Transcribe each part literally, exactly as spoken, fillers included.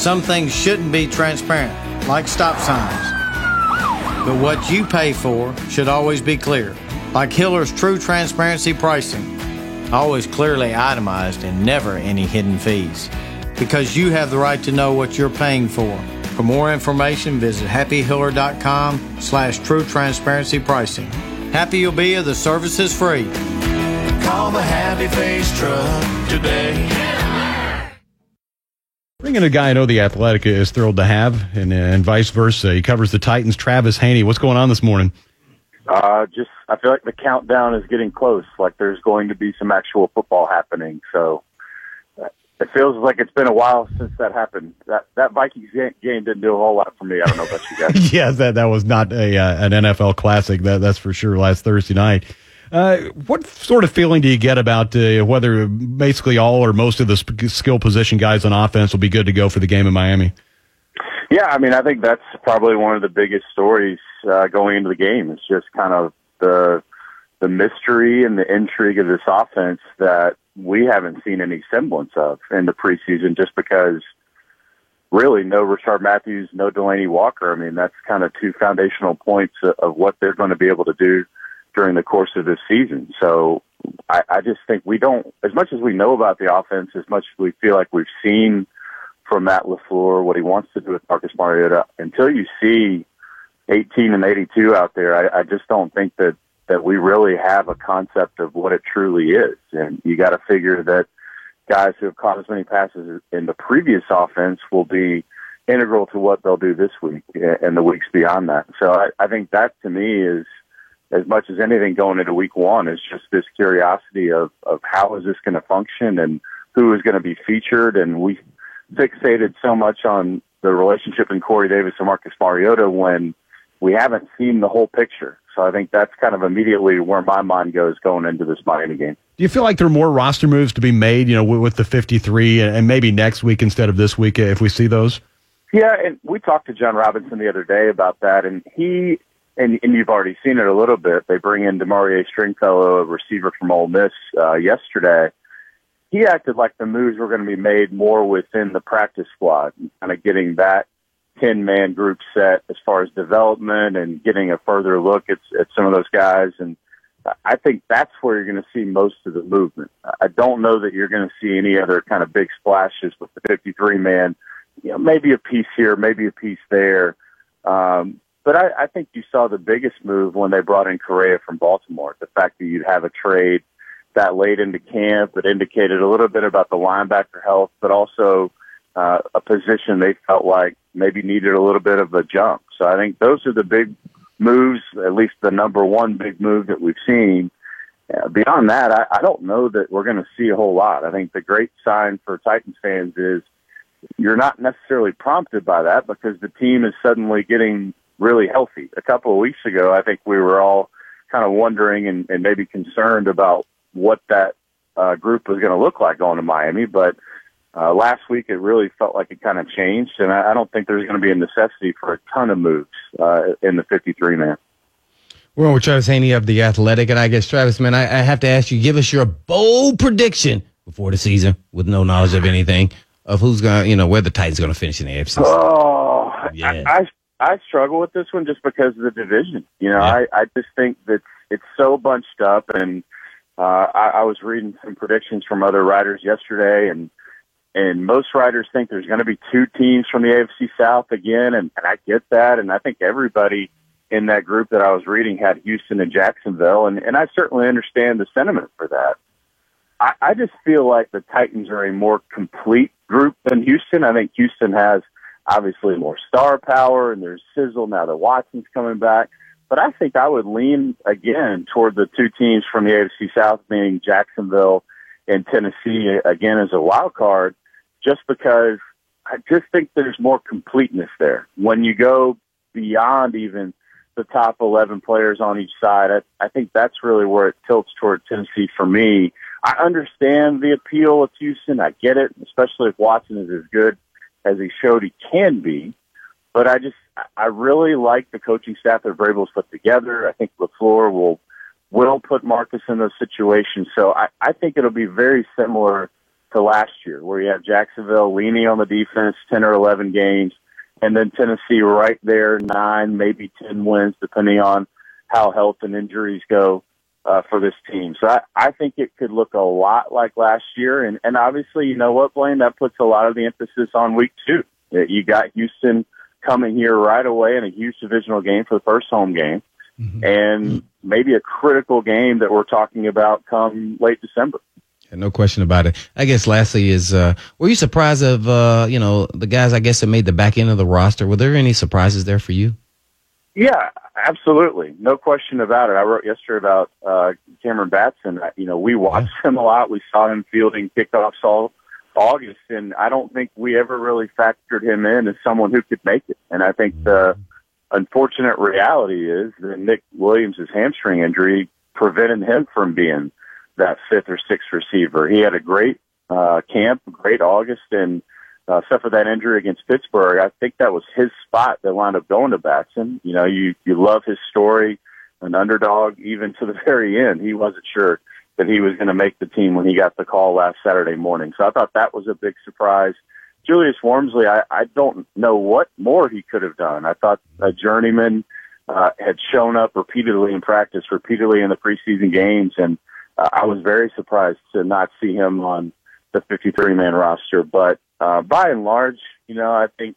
Some things shouldn't be transparent, like stop signs. But what you pay for should always be clear, like Hiller's True Transparency Pricing. Always clearly itemized and never any hidden fees. Because you have the right to know what you're paying for. For more information, visit happyhiller.com slash true transparency pricing. Happy you'll be if the service is free. Call the Happy Face Truck today. Bringing a guy I know the Athletic is thrilled to have, and, and vice versa. He covers the Titans, Travis Haney. What's going on this morning? Uh, just, I feel like the countdown is getting close. Like there's going to be some actual football happening. So uh, it feels like it's been a while since that happened. That that Vikings game didn't do a whole lot for me. I don't know about you guys. yeah, that that was not a uh, an N F L classic. That that's for sure. Last Thursday night. Uh, what sort of feeling do you get about uh, whether basically all or most of the sp- skill position guys on offense will be good to go for the game in Miami? Yeah, I mean, I think that's probably one of the biggest stories uh, going into the game. It's just kind of the the mystery and the intrigue of this offense that we haven't seen any semblance of in the preseason, just because really no Rashard Matthews, no Delanie Walker. I mean, that's kind of two foundational points of, of what they're going to be able to do during the course of this season. So I, I just think we don't, as much as we know about the offense, as much as we feel like we've seen from Matt LaFleur, what he wants to do with Marcus Mariota, until you see eighteen and eighty-two out there, I, I just don't think that, that we really have a concept of what it truly is. And you got to figure that guys who have caught as many passes in the previous offense will be integral to what they'll do this week and the weeks beyond that. So I, I think that to me is, as much as anything going into week one, is just this curiosity of, of how is this going to function and who is going to be featured. And we fixated so much on the relationship in Corey Davis and Marcus Mariota when we haven't seen the whole picture. So I think that's kind of immediately where my mind goes going into this Miami game. Do you feel like there are more roster moves to be made, you know, with the fifty-three and maybe next week instead of this week if we see those? Yeah, and we talked to John Robinson the other day about that, and he And, and you've already seen it a little bit. They bring in DeMaurier Stringfellow, a receiver from Ole Miss, uh, yesterday. He acted like the moves were going to be made more within the practice squad, kind of getting that ten-man group set as far as development and getting a further look at, at some of those guys. And I think that's where you're going to see most of the movement. I don't know that you're going to see any other kind of big splashes with the fifty-three man. You know, maybe a piece here, maybe a piece there. Um, But I, I think you saw the biggest move when they brought in Correa from Baltimore. The fact that you'd have a trade that late into camp that indicated a little bit about the linebacker health, but also uh, a position they felt like maybe needed a little bit of a jump. So I think those are the big moves, at least the number one big move that we've seen. Uh, beyond that, I, I don't know that we're going to see a whole lot. I think the great sign for Titans fans is you're not necessarily prompted by that because the team is suddenly getting really healthy. A couple of weeks ago, I think we were all kind of wondering and, and maybe concerned about what that uh, group was going to look like going to Miami. But uh, last week, it really felt like it kind of changed, and I, I don't think there's going to be a necessity for a ton of moves uh, in the fifty-three man. We're on with Travis Haney of The Athletic, and I guess, Travis, man, I, I have to ask you, give us your bold prediction before the season, with no knowledge of anything, of who's going to, you know, where the Titans going to finish in the A F C. Oh, yeah. I, I I struggle with this one just because of the division. You know, yeah. I, I just think that it's so bunched up, and uh, I, I was reading some predictions from other writers yesterday, and and most writers think there's going to be two teams from the A F C South again, and, and I get that, and I think everybody in that group that I was reading had Houston and Jacksonville, and, and I certainly understand the sentiment for that. I, I just feel like the Titans are a more complete group than Houston. I think Houston has obviously more star power, and there's sizzle now that Watson's coming back. But I think I would lean, again, toward the two teams from the A F C South, meaning Jacksonville and Tennessee, again, as a wild card, just because I just think there's more completeness there. When you go beyond even the top eleven players on each side, I, I think that's really where it tilts toward Tennessee for me. I understand the appeal of Houston. I get it, especially if Watson is as good as he showed he can be. But I just, I really like the coaching staff that Vrabel's put together. I think LaFleur will, will put Marcus in those situations. So I, I think it'll be very similar to last year, where you have Jacksonville leaning on the defense ten or eleven games, and then Tennessee right there, nine, maybe ten wins, depending on how health and injuries go uh, for this team. So I, I think it could look a lot like last year. And, and obviously, you know what, Blaine, that puts a lot of the emphasis on week two. You got Houston coming here right away in a huge divisional game for the first home game, mm-hmm. and maybe a critical game that we're talking about come late December. Yeah, no question about it. I guess lastly is, uh, were you surprised of, uh, you know, the guys, I guess, that made the back end of the roster? Were there any surprises there for you? Yeah, absolutely. No question about it. I wrote yesterday about uh, Cameron Batson. You know, we watched yeah. him a lot. We saw him fielding kickoffs all August, and I don't think we ever really factored him in as someone who could make it. And I think the unfortunate reality is that Nick Williams' hamstring injury prevented him from being that fifth or sixth receiver. He had a great uh, camp, great August, and uh, except for that injury against Pittsburgh, I think that was his spot that wound up going to Batson. You know, you, you love his story, an underdog, even to the very end. He wasn't sure that he was going to make the team when he got the call last Saturday morning. So I thought that was a big surprise. Julius Wormsley, I, I don't know what more he could have done. I thought a journeyman uh, had shown up repeatedly in practice, repeatedly in the preseason games, and uh, I was very surprised to not see him on the fifty-three man roster. But uh, by and large, you know, I think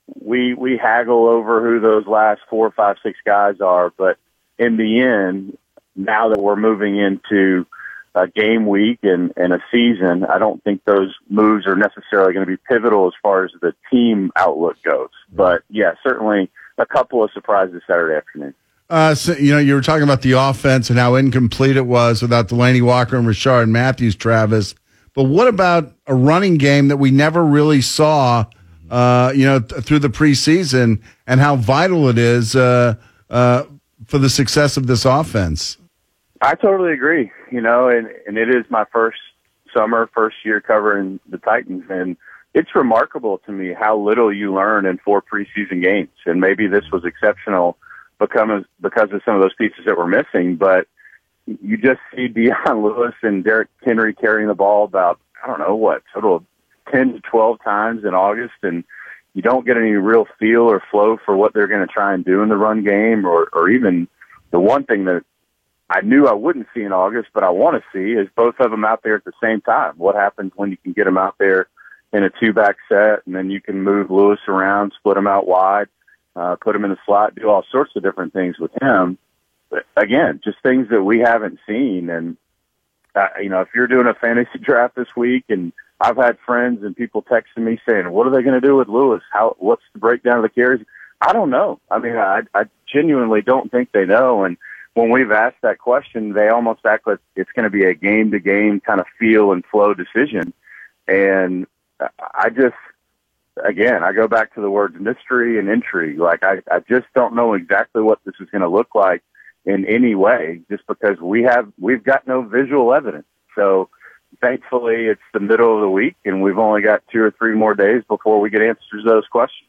we we haggle over who those last four, five, six guys are. But in the end, now that we're moving into a game week and, and a season, I don't think those moves are necessarily going to be pivotal as far as the team outlook goes. But, yeah, certainly a couple of surprises Saturday afternoon. Uh, so, you know, you were talking about the offense and how incomplete it was without Delanie Walker and Rashard Matthews, Travis. But what about a running game that we never really saw, uh, you know, th- through the preseason, and how vital it is uh, uh, for the success of this offense? I totally agree, you know, and, and it is my first summer, first year covering the Titans, and it's remarkable to me how little you learn in four preseason games. And maybe this was exceptional because, because of some of those pieces that were missing, but you just see Dion Lewis and Derrick Henry carrying the ball about, I don't know what, total of ten to twelve times in August, and you don't get any real feel or flow for what they're going to try and do in the run game, or, or even the one thing that I knew I wouldn't see in August, but I want to see is both of them out there at the same time. What happens when you can get them out there in a two-back set, and then you can move Lewis around, split him out wide, uh, put him in the slot, do all sorts of different things with him. But again, just things that we haven't seen. And, uh, you know, if you're doing a fantasy draft this week, and I've had friends and people texting me saying, what are they going to do with Lewis? How, what's the breakdown of the carries? I don't know. I mean, I, I genuinely don't think they know. And when we've asked that question, they almost act like it's going to be a game-to-game kind of feel and flow decision. And I just, again, I go back to the words mystery and intrigue. Like, I, I just don't know exactly what this is going to look like in any way, just because we have, we've got no visual evidence. So thankfully it's the middle of the week, and we've only got two or three more days before we get answers to those questions.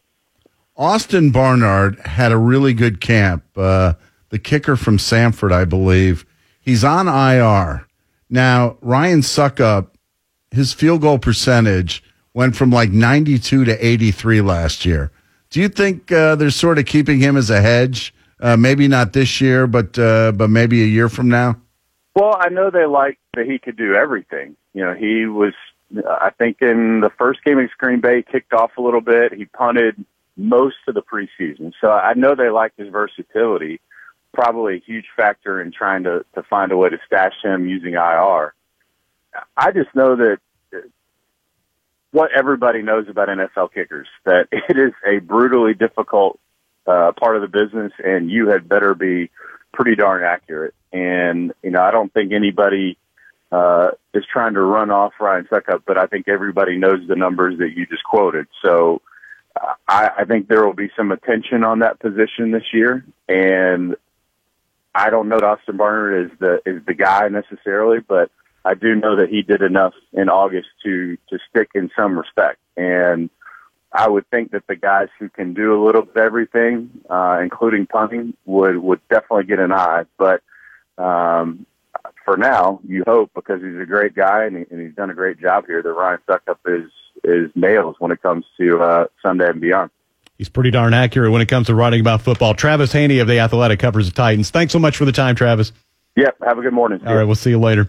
Austin Barnard had a really good camp. Uh, the kicker from Samford, I believe. He's on I R. Now, Ryan Suckup, his field goal percentage went from like ninety-two to eighty-three last year. Do you think uh, they're sort of keeping him as a hedge? Uh, maybe not this year, but uh, but maybe a year from now? Well, I know they like that he could do everything. You know, he was, I think in the first game against Green Bay, kicked off a little bit. He punted most of the preseason. So I know they like his versatility. Probably a huge factor in trying to, to find a way to stash him using I R. I just know that what everybody knows about N F L kickers, that it is a brutally difficult uh, part of the business, and you had better be pretty darn accurate. And, you know, I don't think anybody uh, is trying to run off Ryan Suckup, but I think everybody knows the numbers that you just quoted. So uh, I, I think there will be some attention on that position this year, and I don't know that Austin Barnard is the is the guy necessarily, but I do know that he did enough in August to to stick in some respect. And I would think that the guys who can do a little bit of everything, uh, including punting, would would definitely get an eye. But um, for now, you hope, because he's a great guy and, he, and he's done a great job here, that Ryan Succop is, is nails when it comes to uh, Sunday and beyond. He's pretty darn accurate when it comes to writing about football. Travis Haney of The Athletic covers the Titans. Thanks so much for the time, Travis. Yep, have a good morning. All right, we'll see you later.